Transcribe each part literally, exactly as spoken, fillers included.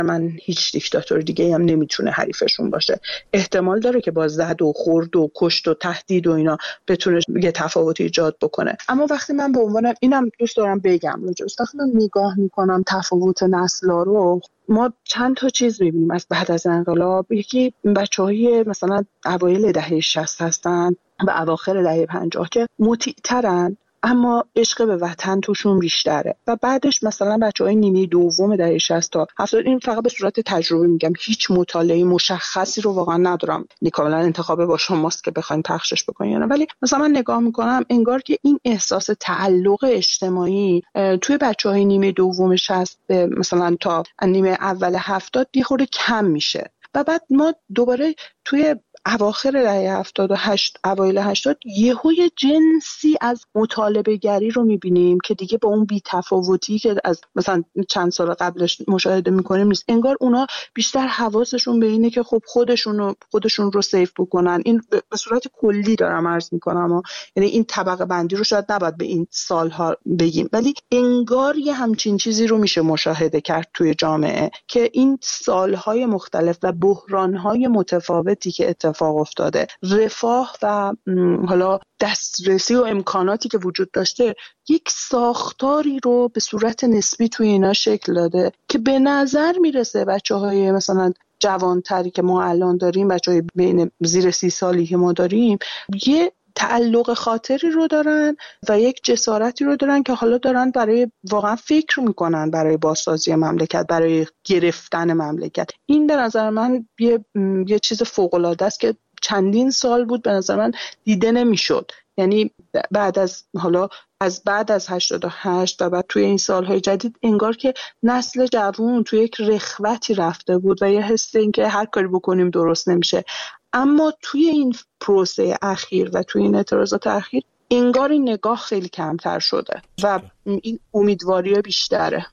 من هیچ دیکتاتور دیگه هم نمیتونه حریفشون باشه. احتمال داره که با زد و خورد و کشت و تهدید و اینا بتونه یه تفاوتی ایجاد بکنه. اما وقتی من به عنوان اینم دوست دارم بگم وقتی من نگاه میکنم تفاوت نسل‌ها رو، ما چند تا چیز میبینیم از بعد از انقلاب. یکی بچه‌های مثلا اوایل دهه شصت هستن و اواخر دهه پنجاه که مطیع‌ترن اما عشق به وطن توشون بیشتره و بعدش مثلا بچه‌های نیمه دوم دهه شصت تا هفتاد، این فقط به صورت تجربی میگم، هیچ مطالعه مشخصی رو واقعا ندارم، کاملا انتخاب با شماست که بخواید پخشش بکنید، ولی مثلا من نگاه میکنم انگار که این احساس تعلق اجتماعی توی بچه‌های نیمه دوم شصت مثلا تا نیمه اول هفتاد یه خورده کم میشه و بعد ما دوباره توی اواخر دهه هفتاد و هشت اوایل هشتاد یهو یه جنسی از مطالبه گری رو میبینیم که دیگه با اون بی‌تفاوتی که از مثلا چند سال قبلش مشاهده میکنیم نیست. انگار اونا بیشتر حواسشون به اینه که خب خودشون رو خودشون رو سیف بکنن. این به صورت کلی دارم عرض میکنم، یعنی این طبقه بندی رو شاید نباید به این سالها بگیم، ولی انگار یه همچین چیزی رو میشه مشاهده کرد توی جامعه که این سالهای مختلف و بحرانهای متفاوتی که اتفاق افتاده، رفاه و حالا دسترسی و امکاناتی که وجود داشته، یک ساختاری رو به صورت نسبی توی اینا شکل داده که به نظر میرسه بچه‌های مثلا جوانتری که ما الان داریم، بچه‌های بین زیر سی سالی که ما داریم، یه تعلق خاطری رو دارن و یک جسارتی رو دارن که حالا دارن برای واقعا فکر میکنن برای بازسازی مملکت، برای گرفتن مملکت. این به نظر من یه, یه چیز فوق‌العاده است که چندین سال بود به نظر من دیده نمیشد. یعنی بعد از حالا از بعد از هشتاد و هشت و بعد توی این سالهای جدید انگار که نسل جوان توی یک رخوتی رفته بود و یه حس این که هر کاری بکنیم درست نمیشه. اما توی این پروسه اخیر و توی این اعتراضات اخیر انگار این نگاه خیلی کمتر شده و این امیدواری بیشتره.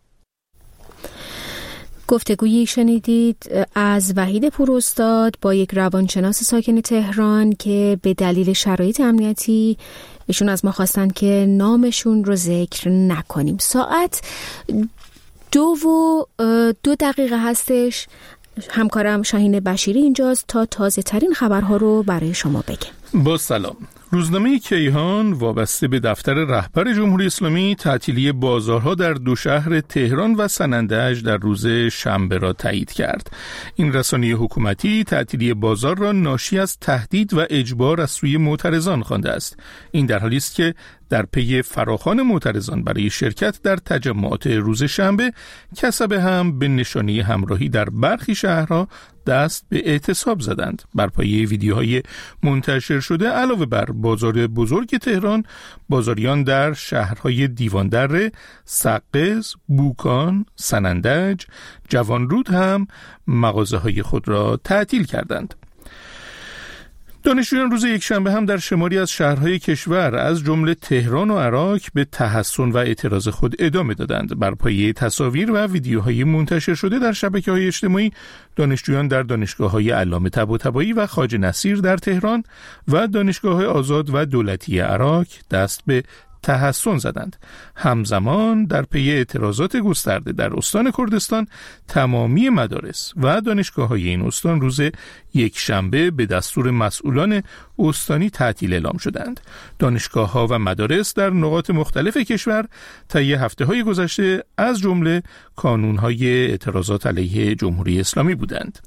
گفتگویی شنیدید از وحید پوراستاد با یک روانشناس ساکن تهران که به دلیل شرایط امنیتی ایشون از ما خواستن که نامشون رو ذکر نکنیم. ساعت دو و دو دقیقه هستش. همکارم شاهین بشیری اینجاست تا تازه ترین خبرها رو برای شما بگم. با سلام. روزنامه کیهان وابسته به دفتر رهبر جمهوری اسلامی تعطیلی بازارها در دو شهر تهران و سنندج در روز شنبه را تایید کرد. این رسانه حکومتی تعطیلی بازار را ناشی از تهدید و اجبار از سوی معترضان خوانده است. این در حالی است که در پی فراخوان معترضان برای شرکت در تجمعات روز شنبه، کسبه هم به نشانه همراهی در برخی شهرها دست به اعتصاب زدند. بر پایه ویدیوهای منتشر شده علاوه بر بازار بزرگ تهران، بازاریان در شهرهای دیواندره، سقز، بوکان، سنندج، جوانرود هم مغازه‌های خود را تعطیل کردند. دانشجویان روز یکشنبه هم در شماری از شهرهای کشور از جمله تهران و عراق به تحصن و اعتراض خود ادامه دادند. بر پایه تصاویر و ویدیوهای منتشر شده در شبکه‌های اجتماعی، دانشجویان در دانشگاه‌های علامه طباطبایی و خواجه نصیر در تهران و دانشگاه‌های آزاد و دولتی عراق دست به تحصن زدند. همزمان در پی اعتراضات گسترده در استان کردستان، تمامی مدارس و دانشگاه‌های این استان روز یکشنبه به دستور مسئولان استانی تعطیل اعلام شدند. دانشگاه‌ها و مدارس در نقاط مختلف کشور طی هفته‌های گذشته از جمله کانون‌های اعتراضات علیه جمهوری اسلامی بودند.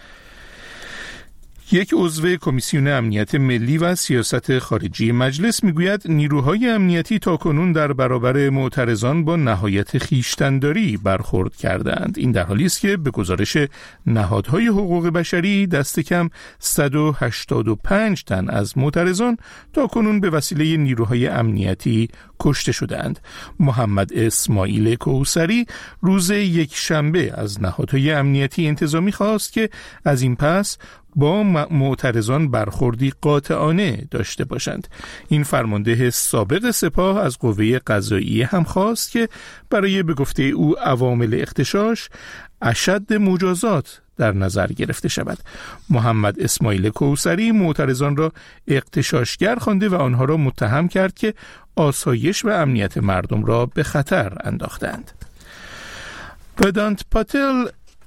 یک عضو کمیسیون امنیت ملی و سیاست خارجی مجلس میگوید نیروهای امنیتی تاکنون در برابر معترضان با نهایت خویشتن‌داری برخورد کردند. این در حالی است که به گزارش نهادهای حقوق بشری دست کم صد و هشتاد و پنج تن از معترضان تاکنون به وسیله نیروهای امنیتی کشته شدند. محمد اسماعیل کوثری روز یک شنبه از نهادهای امنیتی انتظامی خواست که از این پس با معترضان برخوردی قاطعانه داشته باشند. این فرمانده سابق سپاه از قوه قضاییه هم خواست که برای به گفته او عوامل اغتشاش اشد مجازات در نظر گرفته شود. محمد اسماعیل کوثری معترضان را اغتشاشگر خوانده و آنها را متهم کرد که آسایش و امنیت مردم را به خطر انداختند. ودانت پاتل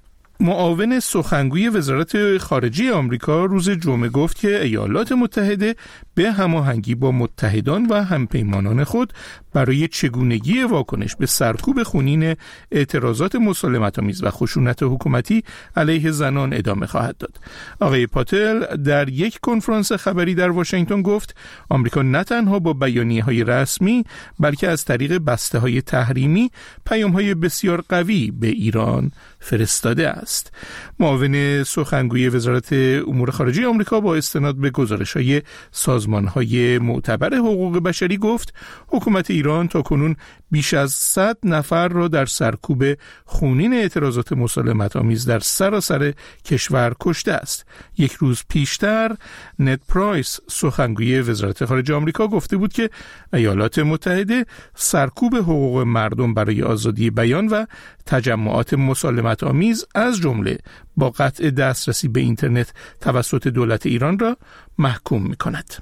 معاون سخنگوی وزارت خارجه آمریکا روز جمعه گفت که ایالات متحده به هماهنگی با متحدان و همپیمانان خود برای چگونگی واکنش به سرکوب خونین اعتراضات مسالمت‌آمیز و خشونت حکومتی علیه زنان ادامه خواهد داد. آقای پاتل در یک کنفرانس خبری در واشنگتن گفت آمریکا نه تنها با بیانیه‌های رسمی بلکه از طریق بسته‌های تحریمی پیام‌های بسیار قوی به ایران فرستاده است. معاون سخنگوی وزارت امور خارجه آمریکا با استناد به گزارش‌های سازمان‌های معتبر حقوق بشری گفت حکومت ایران تاکنون بیش از صد نفر را در سرکوب خونین اعتراضات مسالمت‌آمیز در سراسر کشور کشته است. یک روز پیشتر نت پرایس سخنگوی وزارت خارجه آمریکا گفته بود که ایالات متحده سرکوب حقوق مردم برای آزادی بیان و تجمعات مسالمت‌آمیز از جمله با قطع دسترسی به اینترنت توسط دولت ایران را محکوم می‌کند.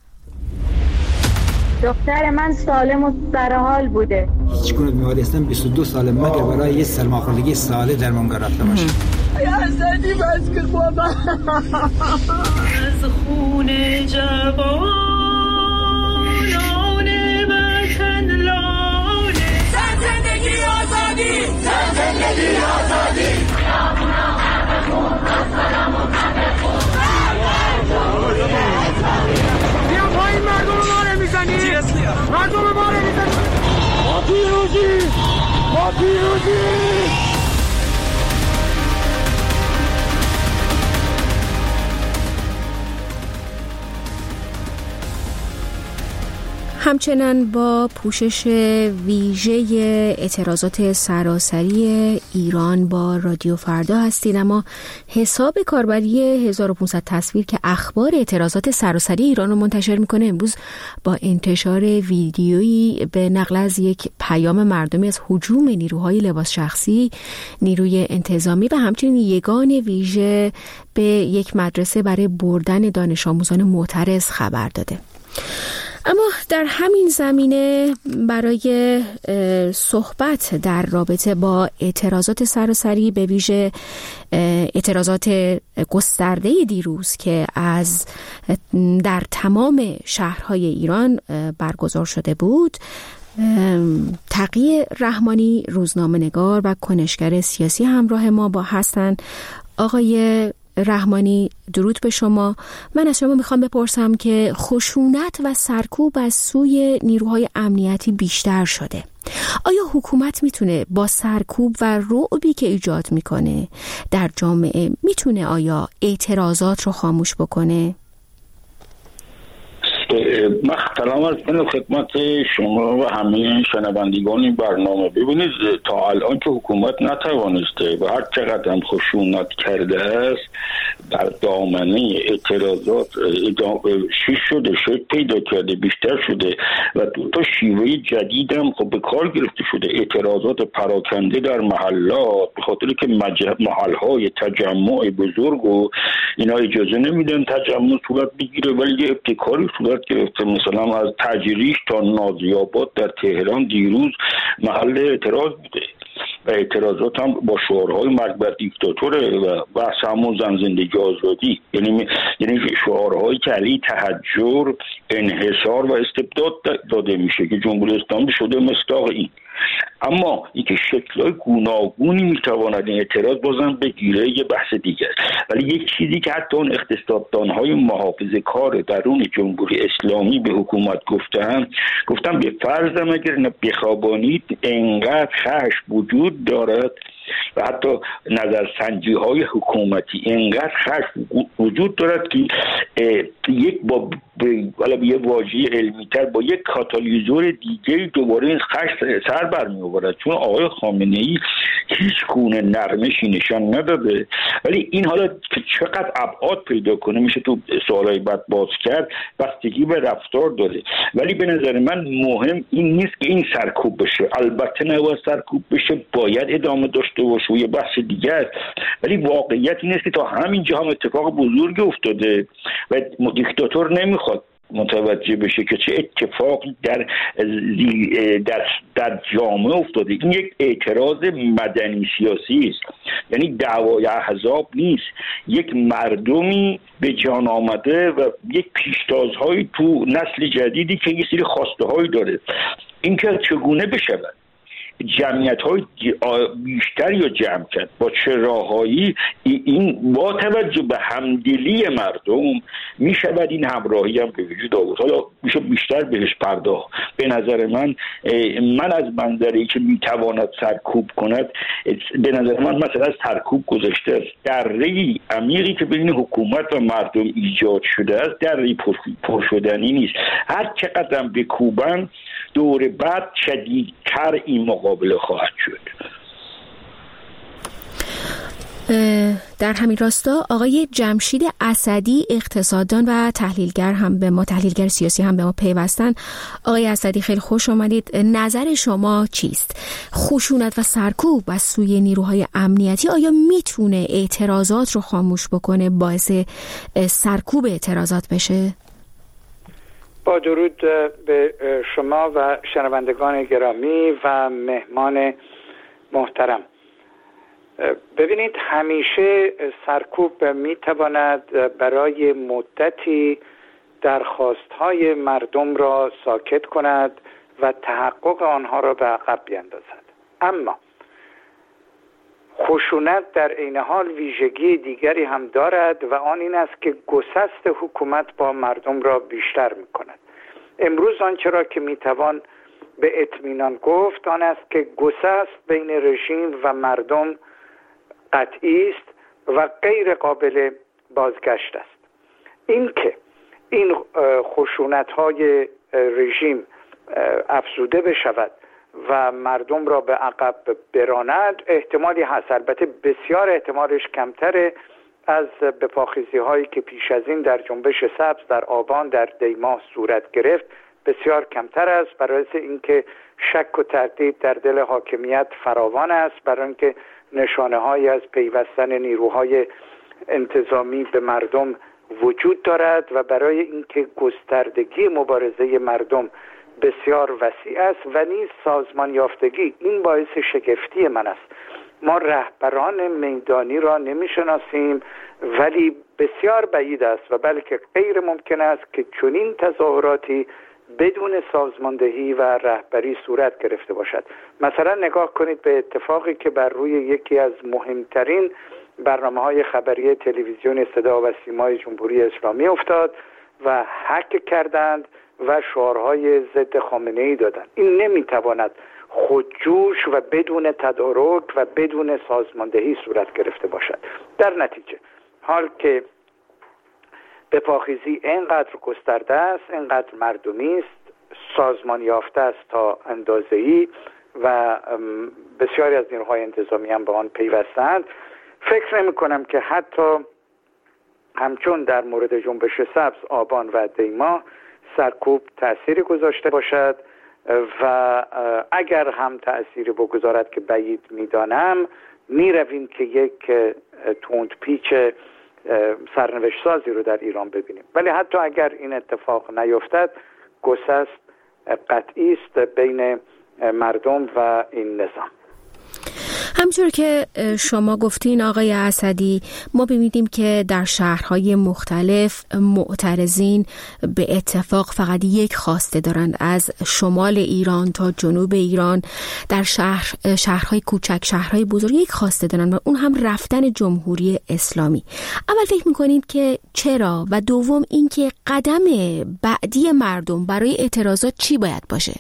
دختر من سالم و سرحال بوده. هیچ گونه بیماری هستم بیست و دو سال مگر برای یه سرماخوردگی ساله درمانگاه رفته باشم. یا زدی بس که بابا از خون جوانان وطن لاله زن زندگی آزادی زن زندگی آزادی بیا پایین مردم ما رو میزنی مردم ما رو میزنی ما پیروزی ما پیروزی. همچنان با پوشش ویژه اعتراضات سراسری ایران با رادیو فردا هستید، اما حساب کاربری هزار و پانصد تصویر که اخبار اعتراضات سراسری ایران رو منتشر میکنه امروز با انتشار ویدیویی به نقل از یک پیام مردمی از هجوم نیروهای لباس شخصی، نیروی انتظامی و همچنین یگان ویژه به یک مدرسه برای بردن دانش آموزان معترض خبر داده. اما در همین زمینه برای صحبت در رابطه با اعتراضات سراسری به ویژه اعتراضات گسترده دیروز که از در تمام شهرهای ایران برگزار شده بود، تقی رحمانی روزنامه‌نگار و کنشگر سیاسی همراه ما با هستند. آقای رحمانی درود به شما. من از شما میخوام بپرسم که خشونت و سرکوب از سوی نیروهای امنیتی بیشتر شده. آیا حکومت میتونه با سرکوب و رعبی که ایجاد میکنه در جامعه میتونه آیا اعتراضات رو خاموش بکنه؟ من سلام عرض کنم خدمت شما و همه شنوندگان این برنامه. ببینید تا الان که حکومت نتوانسته و هر چقدر هم خشونت کرده است در دامنه اعتراضات شیش شده شد پیدا کرده بیشتر شده و دو تا شیوه جدید هم خب به کار گرفته شده. اعتراضات پراکنده در محلات به خاطر که محلهای تجمع بزرگ و اینا اجازه نمیدن تجمع صورت بگیره، ولی یه ابتکاری صورت گرفته. مثلا از تجریش تا نازی‌آباد در تهران دیروز محل اعتراض بوده و اعتراضات هم با شعارهای مرگ بر دیکتاتوره و بحث همون زن زندگی آزادی، یعنی یعنی شعارهایی که علیه تحجر، انحصار و استبداد داده میشه که جمهوری اسلامی شده مصداق این. اما اینکه شکل‌های گوناگونی میتواند این اعتراض بازم بگیره یه بحث دیگه است. ولی یک چیزی که حتی اون اقتصاددان‌های محافظه‌کار درون جمهوری اسلامی به حکومت گفتن گفتن به فرض اگر بخوابانید انقدر خشم وجود دارد و حتی نظرسنجی های حکومتی انقدر خشم وجود دارد که یک با ولی به یه واژه علمی تر با یک کاتالیزور دیگه دوباره این خشم سر برمی آورد، چون آقای خامنه ای هیچ گونه نرمشی نشان نداده. ولی این حالا که چقدر ابعاد پیدا کنه میشه تو سوالای بعد باز کرد، بستگی به رفتار داره. ولی به نظر من مهم این نیست که این سرکوب بشه، البته نباید سرکوب بشه، باید ادامه داشته باشه و یه بحث دیگه است. ولی واقعیت این است که تا همین جا هم اتفاق بزرگی افتاده و دیکتاتور نمیخواد متوجه بشه که چه اتفاقی در در در جامعه افتاده. این یک اعتراض مدنی سیاسی است، یعنی دعوای احزاب نیست، یک مردمی به جان آمده و یک پیشتازهایی تو نسل جدیدی که یه سری خواسته هایی داره. این که چگونه بشود جمعیت های بیشتری رو جمع کرد، با چه راههایی، این با توجه به همدلی مردم می شود این همراهی هم به وجود آورد. حالا میشه بیشتر بهش پرداخت. به نظر من من از منظری که می تواند سرکوب کند، به نظر من مثلا از سرکوب گذاشته است. دره عمیقی که بین حکومت و مردم ایجاد شده است دره پر شدنی نیست. هر چقدر به کوبن دور بعد شدیدتر این مقابله خواهد شد. در همین راستا آقای جمشید اسدی، اقتصاددان و تحلیلگر هم به ما تحلیلگر سیاسی هم به ما پیوستن. آقای اسدی خیلی خوش آمدید. نظر شما چیست؟ خشونت و سرکوب از سوی نیروهای امنیتی آیا میتونه اعتراضات رو خاموش بکنه، باعث سرکوب اعتراضات بشه؟ با درود به شما و شنوندگان گرامی و مهمان محترم. ببینید، همیشه سرکوب میتواند برای مدتی درخواست‌های مردم را ساکت کند و تحقق آنها را به عقب بیندازد. اما خشونت در عین حال ویژگی دیگری هم دارد و آن این است که گسست حکومت با مردم را بیشتر می‌کند. امروز آنچه را که میتوان به اطمینان گفت آن است که گسست بین رژیم و مردم قطعی است و غیر قابل بازگشت است. این که این خشونت‌های رژیم افزوده بشود و مردم را به عقب براند احتمالی هست، البته بسیار احتمالش کمتره از بپاخیزی هایی که پیش از این در جنبش سبز در آبان در دیماه صورت گرفت بسیار کمتر است، برای اینکه شک و تردید در دل حاکمیت فراوان است، برای اینکه نشانه هایی از پیوستن نیروهای انتظامی به مردم وجود دارد و برای اینکه گستردگی مبارزه مردم بسیار وسیع است و نیز سازمان یافتگی. این باعث شگفتی من است. ما رهبران میدانی را نمیشناسیم، ولی بسیار بعید است و بلکه غیر ممکن است که چنین تظاهراتی بدون سازماندهی و رهبری صورت گرفته باشد. مثلا نگاه کنید به اتفاقی که بر روی یکی از مهمترین برنامه‌های خبری تلویزیون صدا و سیمای جمهوری اسلامی افتاد و هک کردند و شعارهای ضد خامنه‌ای دادند. این نمیتواند خودجوش و بدون تدارک و بدون سازماندهی صورت گرفته باشد. در نتیجه حال که بپاخیزی اینقدر گسترده است، اینقدر مردمی است، سازمان یافته است تا اندازه‌ای و بسیاری از نیروهای انتظامی هم به آن پیوستند، فکر نمی کنم که حتی همچون در مورد جنبش سبز آبان و دیما سرکوب تأثیری گذاشته باشد و اگر هم تأثیری بگذارد که بعید میدانم، می رویم که یک تند پیچ سرنوشت سازی رو در ایران ببینیم. ولی حتی اگر این اتفاق نیفتد، گسست قطعی است بین مردم و این نظام. همچون که شما گفتین آقای اسدی، ما ببینیم که در شهرهای مختلف معترضین به اتفاق فقط یک خواسته دارند، از شمال ایران تا جنوب ایران، در شهر شهرهای کوچک، شهرهای بزرگ یک خواسته دارند و اون هم رفتن جمهوری اسلامی. اول فکر میکنید که چرا و دوم اینکه قدم بعدی مردم برای اعتراضات چی باید باشه؟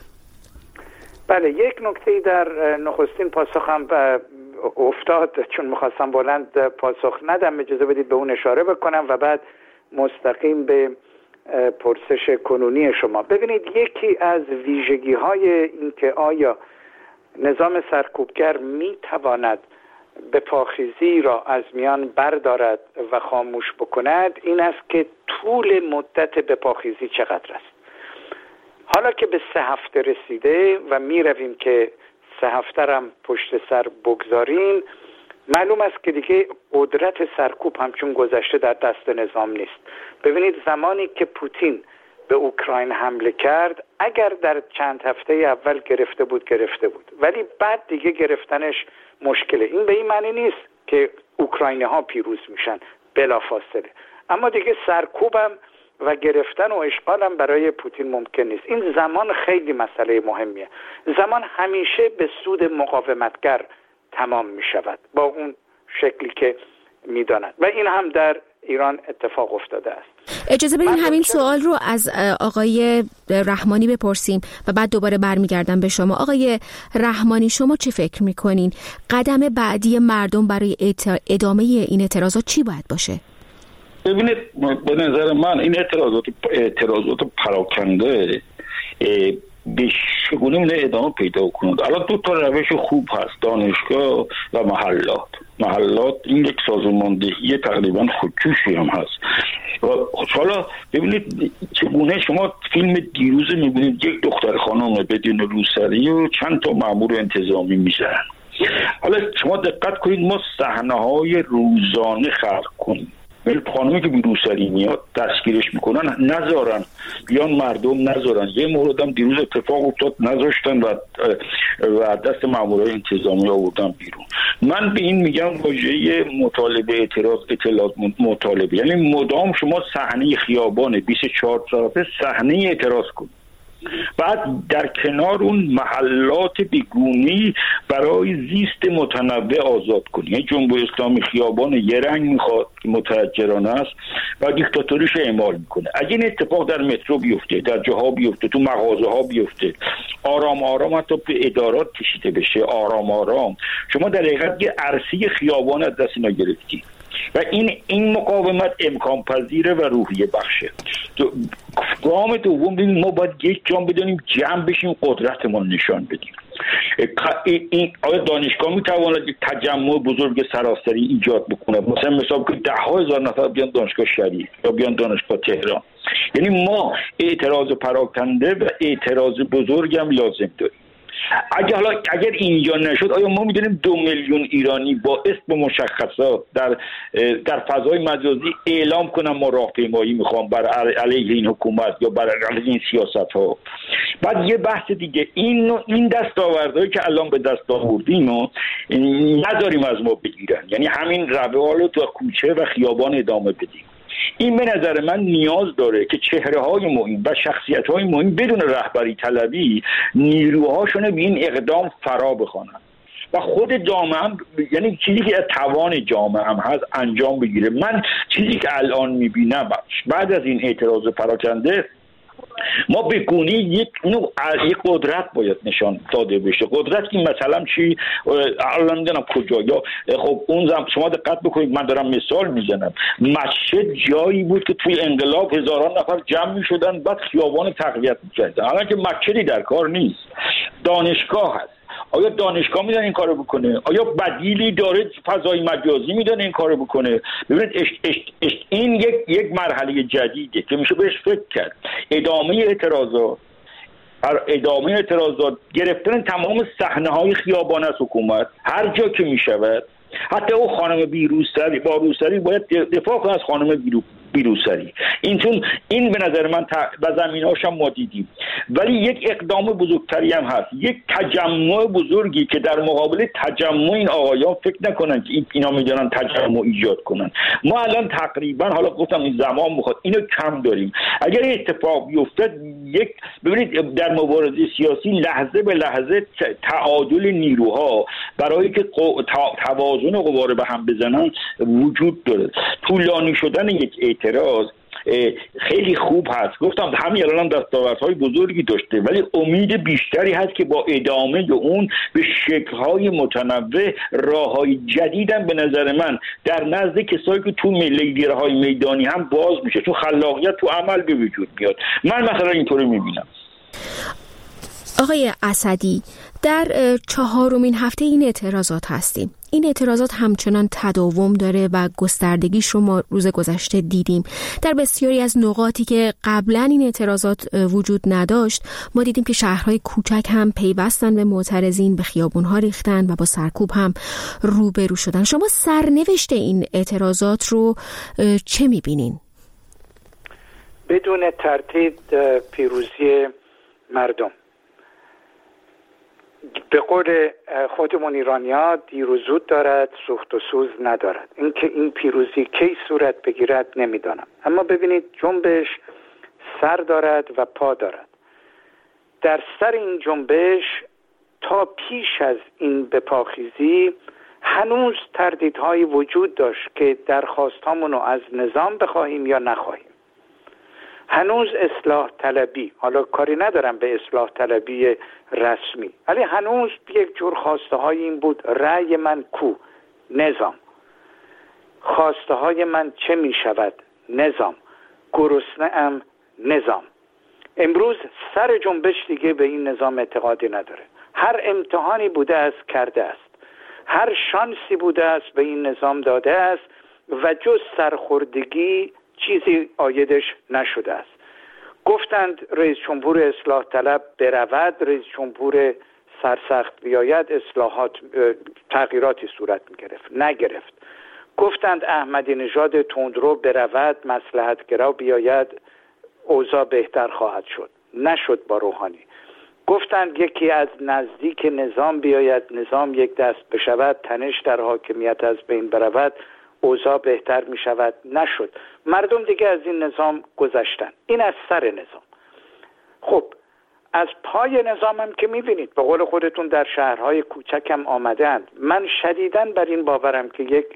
بله، یک نکته در نخستین پاسخم افتاد، چون میخواستم بلند پاسخ ندم اجازه بدید به اون اشاره بکنم و بعد مستقیم به پرسش کنونی شما. ببینید، یکی از ویژگی های این که آیا نظام سرکوبگر میتواند بپاخیزی را از میان بردارد و خاموش بکند این است که طول مدت بپاخیزی چقدر است. حالا که به سه هفته رسیده و می رویم که سه هفته هم پشت سر بگذاریم، معلوم است که دیگه قدرت سرکوب همچون گذشته در دست نظام نیست. ببینید، زمانی که پوتین به اوکراین حمله کرد، اگر در چند هفته اول گرفته بود گرفته بود، ولی بعد دیگه گرفتنش مشکله. این به این معنی نیست که اوکراینی ها پیروز میشن بلافاصله، اما دیگه سرکوبم و گرفتن و اشغالم برای پوتین ممکن نیست. این زمان خیلی مسئله مهمیه. زمان همیشه به سود مقاومتگر تمام میشود با اون شکلی که میداند و این هم در ایران اتفاق افتاده است. اجازه بدین همین سوال رو از آقای رحمانی بپرسیم و بعد دوباره برمیگردم به شما. آقای رحمانی، شما چه فکر میکنین؟ قدم بعدی مردم برای ادامه این اعتراضات چی باید باشه؟ ببینید، به نظر من این اعتراضات اعتراضات پراکنده به چگونه می‌تونه ادامه پیدا کنند. الان دو تا روش خوب هست، دانشگاه و محلات. محلات این یک سازماندهی تقریبا خودجوشی هم هست. و حالا ببینید چگونه شما فیلم دیروز می‌بینید یک دختر خانم بدون روسری و چند تا مأمور انتظامی می‌زنن. حالا شما دقت کنید، ما صحنه‌های روزانه خلق کنیم. ولی خانمی که بیروسری میاد دستگیرش میکنن، نذارن بیان مردم نذارن. یه مورد هم دیروز اتفاق افتاد، نذاشتن و و دست مامورای انتظامی آوردن بیرون. من به این میگم واژه مطالبه اعتراض اطلاعات مطالبه، یعنی مدام شما صحنه خیابان بیست و چهار طرفه صحنه اعتراض کنید، بعد در کنار اون محلات بیگونی برای زیست متنوع آزاد کنی. یعنی جمهوری اسلامی خیابان یه رنگ میخواد که متحجرانه است و دیکتاتوریش اعمال میکنه. اگه این اتفاق در مترو بیفته، در جاها بیفته، تو مغازه ها بیفته، آرام آرام حتی به ادارات کشیده بشه، آرام آرام شما در حقیقت یه عرصه خیابان از دست اینا گرفتی و این این مقاومت امکان پذیره و روحیه بخشه. گام دوم ببینیم، ما باید یک جام بدونیم جمع بشیم، قدرتمون نشان بدیم. این آیا دانشگاه میتواند یک تجمع بزرگ سراسری ایجاد بکنه؟ مثلا مثلا که ده ها هزار نفر بیان دانشگاه شریف یا بیان دانشگاه تهران. یعنی ما اعتراض پراکنده و اعتراض بزرگ هم لازم داریم. اگر حالا اگر اینجا نشد، آیا ما میدونیم دو میلیون ایرانی با اسم مشخصات در در فضای مجازی اعلام کنن ما راهپیمایی میخوام بر علیه این حکومت یا بر علیه این سیاست ها؟ بعد یه بحث دیگه، این این دستاوردهایی که الان به دست آوردیم و نذاریم از ما بگیرن، یعنی همین روال رو تو کوچه و خیابان ادامه بدیم. این به نظر من نیاز داره که چهره‌های مهم و شخصیت‌های مهم بدون رهبری طلبی نیروهاشون به این اقدام فرا بخوانن و خود جامعه هم، یعنی چیزی که از توان جامعه هم هست انجام بگیره. من چیزی که الان می‌بینم بعد از این اعتراض پراکنده، ما به گونه یک نوع یک قدرت باید نشان داده بشه. قدرت این مثلا چی؟ الان نمیدونم کجا، یا خب اون زمان شما دقت بکنید، من دارم مثال میزنم، مسجد جایی بود که توی انقلاب هزاران نفر جمع میشدن بعد خیابان تقویت میکردن. الان که مسجدی در کار نیست، دانشگاه هست. آیا دانشگاه میدونه این کارو بکنه؟ آیا بدیلی داره فضای مجازی میدونه این کارو بکنه؟ ببینید اش اش اش این یک یک مرحله جدیده که میشه بهش فکر کرد. ادامه اعتراضات، ادامه اعتراضات، گرفتن تمام صحنه‌های خیابان از حکومت هر جا که میشود. حتی او خانم بیروسری با روسری باید دفاع کنه از خانم بیرو بیروسری. این چون این به نظر من و زمینه‌اش هم ما دیدیم. ولی یک اقدام بزرگتری هم هست، یک تجمع بزرگی که در مقابل تجمع این آقایان فکر نکنن که اینا میدونن تجمع ایجاد کنن. ما الان تقریبا، حالا گفتم این زمان میخواد، اینو کم داریم. اگر اتفاق بیفته، یک ببینید در مبارزه سیاسی لحظه به لحظه تعادل نیروها برای که توازن قوا رو به هم بزنن وجود داره. طولانی شدن یک اعتراض خیلی خوب هست، گفتم همین الان دستاوردهای بزرگی داشته، ولی امید بیشتری هست که با ادامه اون به شکل‌های متنوع راه‌های جدیدم به نظر من در نزد کسایی که تو لیدرهای میدانی هم باز میشه، تو خلاقیت تو عمل به وجود میاد. من مثلا اینطوری میبینم. آقای اسدی، در چهارمین هفته این اعتراضات هستیم. این اعتراضات همچنان تداوم داره و گستردگیش رو ما روز گذشته دیدیم. در بسیاری از نقاطی که قبلا این اعتراضات وجود نداشت، ما دیدیم که شهرهای کوچک هم پیوستن به معترضین، به خیابونها ریختن و با سرکوب هم روبرو شدن. شما سرنوشت این اعتراضات رو چه میبینین؟ بدون تردید پیروزی مردم. به قول خودمون ایرانی‌ها دیر و زود دارد، سوخت و سوز ندارد. اینکه این پیروزی کی صورت بگیرد نمیدانم، اما ببینید جنبش سر دارد و پا دارد. در سر این جنبش تا پیش از این به پاخیزی هنوز تردیدهایی وجود داشت که درخواستامون رو از نظام بخواهیم یا نخواهیم. هنوز اصلاح طلبی، حالا کاری ندارم به اصلاح طلبی رسمی، ولی هنوز یک جور خواسته های این بود: رأی من کو؟ نظام. خواسته های من چه می شود؟ نظام. گرسنه ام؟ نظام. امروز سر جنبش دیگه به این نظام اعتقادی نداره. هر امتحانی بوده است کرده است، هر شانسی بوده است به این نظام داده است و جز سرخوردگی چیزی عایدش نشده است. گفتند رئیس جمهور اصلاح طلب برود، رئیس جمهور سرسخت بیاید، اصلاحات تغییراتی صورت می‌گرفت، نگرفت. گفتند احمدی نژاد تندرو برود، مصلحت‌گرا بیاید، اوضاع بهتر خواهد شد، نشد با روحانی. گفتند یکی از نزدیک نظام بیاید، نظام یک دست بشود، تنش در حاکمیت از بین برود، اوضاع بهتر می شود، نشد. مردم دیگه از این نظام گذشتن. این از سر نظام. خب از پای نظام هم که می بینید به قول خودتون در شهرهای کوچک هم آمدند. من شدیداً بر این باورم که یک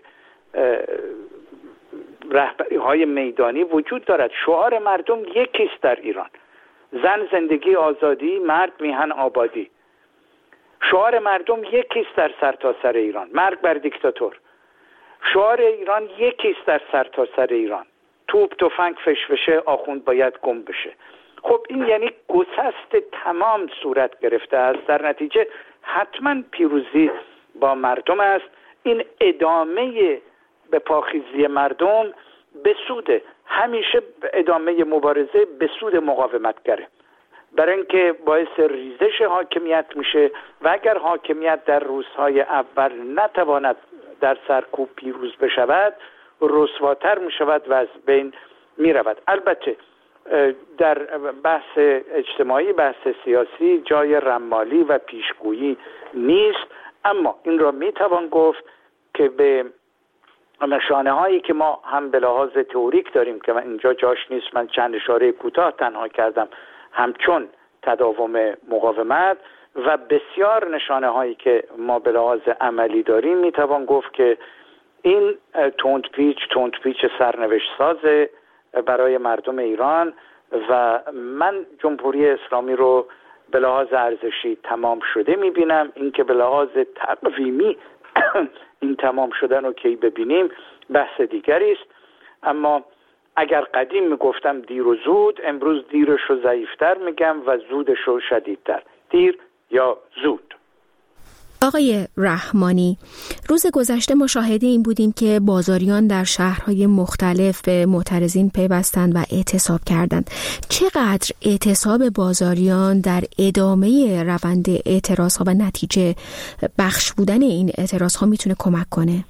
رهبری های میدانی وجود دارد. شعار مردم یکیست در ایران: زن زندگی آزادی، مرد میهن آبادی. شعار مردم یکیست در سرتاسر ایران: مرگ بر دیکتاتور. شعار ایران یکیست در سرتاسر ایران: توپ تفنگ فشفشه، آخوند باید گم بشه. خب این یعنی گسست تمام صورت گرفته است. در نتیجه حتما پیروزی با مردم است. این ادامه به پاخیزی مردم به سود، همیشه ادامه مبارزه به سود مقاومتگره، برای اینکه باعث ریزش حاکمیت میشه و اگر حاکمیت در روزهای اول نتواند در سرکوب پیروز بشود، رسواتر میشود و از بین میرود. البته در بحث اجتماعی، بحث سیاسی جای رمالی و پیشگویی نیست، اما این را میتوان گفت که به نشانه هایی که ما هم به لحاظ تئوریک داریم که من اینجا جاش نیست، من چند اشاره کوتاه تنها کردم، همچون تداوم مقاومت و بسیار نشانه هایی که ما به لحاظ عملی داریم، میتوان گفت که این تندپیچ تندپیچ سرنوشت ساز برای مردم ایران و من جمهوری اسلامی رو به لحاظ ارزشی تمام شده میبینم. این که به لحاظ تقویمی این تمام شدن رو کی ببینیم بحث دیگری است، اما اگر قدیم میگفتم دیر و زود، امروز دیرش رو ضعیفتر میگم و زودش رو شدیدتر. دیر یا زود. آقای رحمانی، روز گذشته ما شاهد این بودیم که بازاریان در شهرهای مختلف به معترضین پیوستند و اعتصاب کردند. چقدر اعتصاب بازاریان در ادامه روند اعتراضها و نتیجه بخش بودن این اعتراضها میتونه کمک کنه؟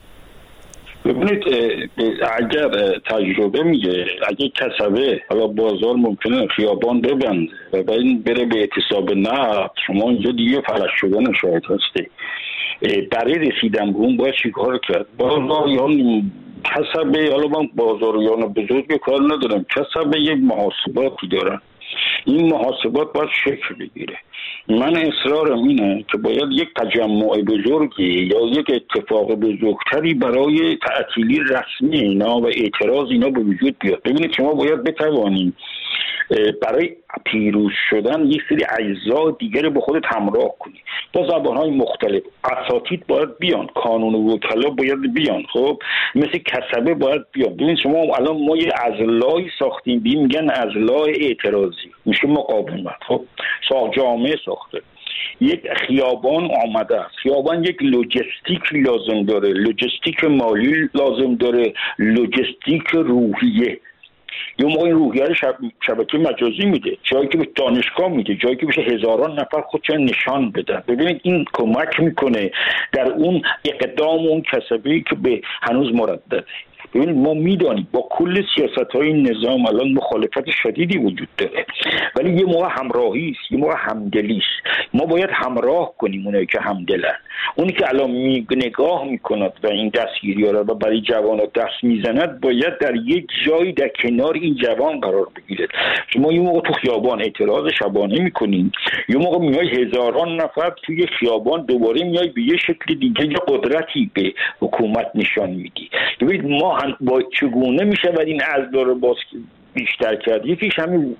ببینید، اگر تجربه میگه اگر کسبه حالا بازار ممکنه خیابان ببنده و بعد بره به اعتصاب نفت، شما اینجا دیگه فلج شدن شاهد هستی. برای رسیدن به اون باید چیکار کرد؟ بازاریان کسبه، حالا من بازاریان بزرگ کار ندارم، کسبه یک محاسباتی دارن، این محاسبات باید شکل بگیره. من اصرارم اینه که باید یک تجمع بزرگی یا یک اتفاق بزرگتری برای تعطیلی رسمی اینا و اعتراض اینا به وجود بیاد. ببینید شما باید بتوانید برای پیروز شدن یک سری اجزا دیگر به خودت همراه کنی با زبانهای مختلف. اساتید باید بیان، کانون وکلا باید بیان، خب مثل کسبه باید بیان. ببین شما الان ما یه اضلاعی ساختیم، بی میگن اضلاع اعتراضی، میشه مقاومت. خب ساخت جامعه ساخته، یک خیابان آمده است. خیابان یک لوجستیک لازم داره، لوجستیک مالی لازم داره، لوجستیک روحیه. یه موقع این روحیه رو شب... شبکه مجازی میده، جایی که به دانشگاه میده، جایی که بشه هزاران نفر خودشون نشان بدن. ببینید این کمک میکنه در اون اقدام اون کسبی که به هنوز مردده. ببینید ما میدانیم با کل سیاست‌های این نظام الان مخالفت شدیدی وجود داره، ولی یه موقع همراهی است، یه موقع همدلی است. ما باید همراه کنیم اونایی که همدلن. اونی که الان می نگاه میکند و این دستگیری‌ها رو و برای جوانان دست میزند باید در یک جایی در کنار این جوان قرار بگیره. شما یه موقع تو خیابان اعتراض شبانه میکنین، یه موقع میای هزاران نفر توی خیابان دوباره میای به یه شکل دیگه یه قدرتی به حکومت نشان میدی. ببینید ما هم با چگونه میشه و این ازدار رو باز بیشتر کرد. یکیش همین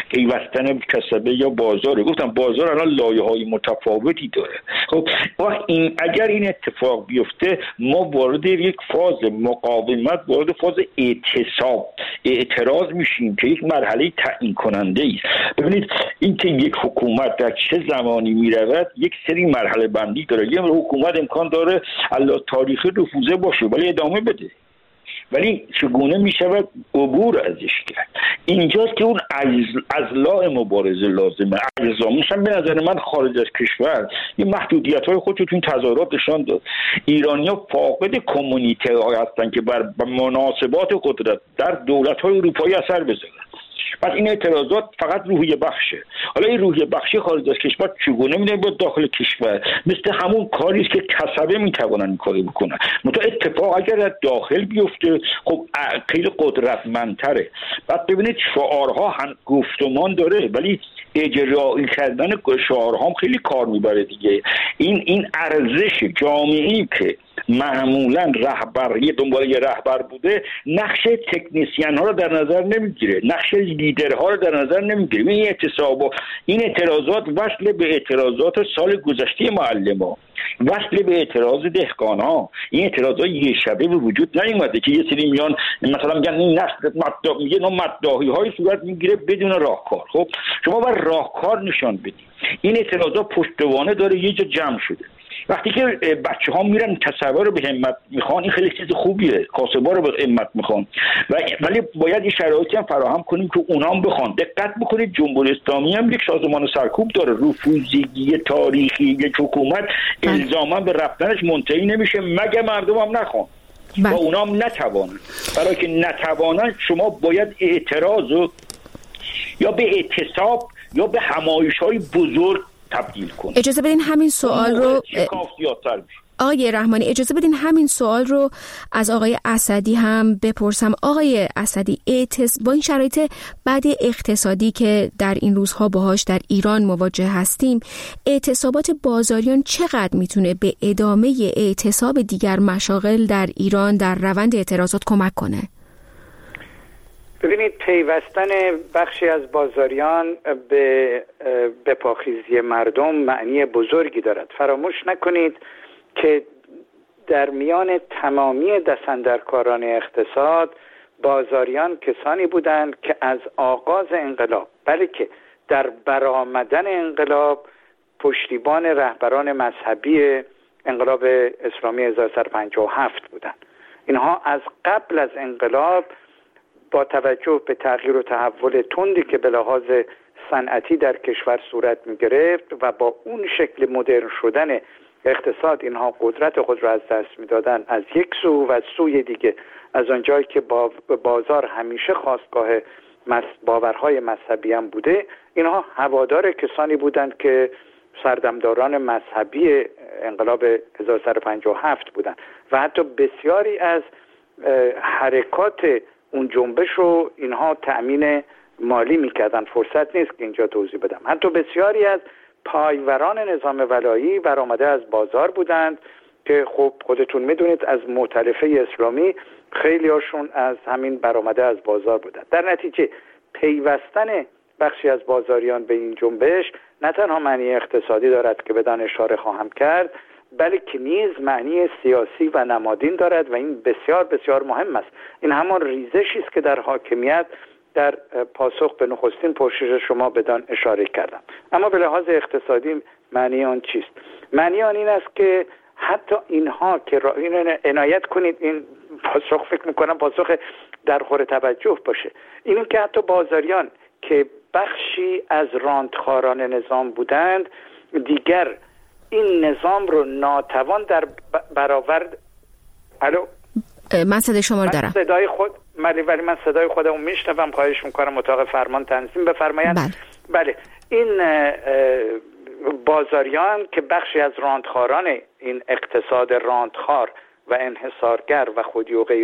پیوستن کسبه یا بازاره. گفتم بازار الان لایه‌های متفاوتی داره. خب وقت این اگر این اتفاق بیفته ما وارد یک فاز مقاومت، وارد فاز اعتصاب، اعتراض میشیم که یک مرحله تعیین کننده است. ببینید این که یک حکومت در چه زمانی میرود یک سری مرحله بندی داره. یه حکومت امکان داره الله تاریخی رفوزه باشه ولی ادامه بده، ولی چگونه می شود عبور ازش کرد؟ اینجاست که اون اضلاع مبارزه لازمه. اجزا میشن به نظر من خارج از کشور یه محدودیت های خودشون تو این تظاهرات نشان داد. ایرانی‌ها فاقد کمیونیته های هستن که بر مناسبات قدرت در دولت های اروپایی اثر بذارن. پس این اعتراضات فقط روحیه بخشه. حالا این روحیه بخشی خارج از کشور چگونه میده با داخل کشور؟ مثل همون کاری است که کسبه میتونن این کاری بکنن. متو اتفاق اگر در داخل بیفته خب خیلی قدرتمندتره. بعد ببینید شعارها هم گفتمان داره ولی اجرایی کردن شعارها هم خیلی کار میبره دیگه. این این ارزش جامعه‌ای که معمولا رهبری دنبال یه رهبر بوده نقش تکنیسیان ها رو در نظر نمیگیره، نقش لیدرها رو در نظر نمیگیره. این اعتصاب این اعتراضات وصل به اعتراضات سال گذشته معلم‌ها، وصل به اعتراض دهقان‌ها. این اعتراضات یه شبه به وجود نیومده که یه سری میان مثلا میگن این نسل مدعا میگه نوع مدعاهی‌های صورت میگیره بدون راهکار. خب شما باید راهکار نشان بدید. این اعتراضات پشتوانه داره یه جا جمع شده. وقتی که بچه ها میرن تصور رو به همت میخوان این خیلی چیز خوبیه، کاسبا رو به همت میخوان ولی باید این شرایطی هم فراهم کنیم که اونا هم بخوان. دقت بکنید جمهوری اسلامی هم یک سازمان سرکوب داره. رفوزگی تاریخی یک حکومت الزاما به رفتنش منتهی نمیشه مگه مردم هم نخوان و اونا هم نتوانن. برای که نتوانن شما باید اعتراض رو یا به اعتصاب یا به همایش‌های بزرگ تبدیل کنه. اجازه بدین همین سوال رو آقای رحمانی اجازه بدین همین سوال رو از آقای اسدی هم بپرسم. آقای اسدی اعتص... با این شرایط بعد اقتصادی که در این روزها باهاش در ایران مواجه هستیم، اعتصابات بازاریان چقدر میتونه به ادامه اعتصاب دیگر مشاغل در ایران در روند اعتراضات کمک کنه؟ ببینید پیوستن بخشی از بازاریان به به پاخیزی مردم معنی بزرگی دارد. فراموش نکنید که در میان تمامی دستاندرکاران اقتصاد بازاریان کسانی بودند که از آغاز انقلاب بلکه در برآمدن انقلاب پشتیبان رهبران مذهبی انقلاب اسلامی هزار و سیصد و پنجاه و هفت بودند. اینها از قبل از انقلاب با توجه به تغییر و تحول تندی که به لحاظ صنعتی در کشور صورت می گرفت و با اون شکل مدرن شدن اقتصاد اینها قدرت خود را از دست می دادن از یک سو و از سوی دیگه از آنجایی که با بازار همیشه خواستگاه باورهای مذهبی هم بوده اینها هوادار کسانی بودند که سردمداران مذهبی انقلاب هزار و سیصد و پنجاه و هفت بودند و حتی بسیاری از حرکات اون جنبش رو اینها تأمین مالی میکردن. فرصت نیست که اینجا توضیح بدم. حتی بسیاری از پایوران نظام ولایی برآمده از بازار بودند که خب خودتون میدونید از مؤتلفه اسلامی خیلی هاشون از همین برآمده از بازار بودند. در نتیجه پیوستن بخشی از بازاریان به این جنبش نه تنها معنی اقتصادی دارد که بدان اشاره خواهم کرد بلکه نیز معنی سیاسی و نمادین دارد و این بسیار بسیار مهم است. این همان ریزشی است که در حاکمیت در پاسخ به نخستین پرسش شما بدان اشاره کردم. اما به لحاظ اقتصادی معنی آن چیست؟ معنی آن این است که حتی اینها که را این عنایت کنید این پاسخ فکر میکنم پاسخ در خور توجه باشه. این که حتی بازاریان که بخشی از راندخاران نظام بودند دیگر این نظام رو ناتوان در برآورد الو من صدای شما رو دارم. صدای خود ولی ولی من صدای خودمو میشنوم. خواهش میکنم اتاق فرمان تنظیم بفرمایید. بله. بله این بازاریان که بخشی از راندخاران این اقتصاد راندخار و انحصارگر و خودی و غیره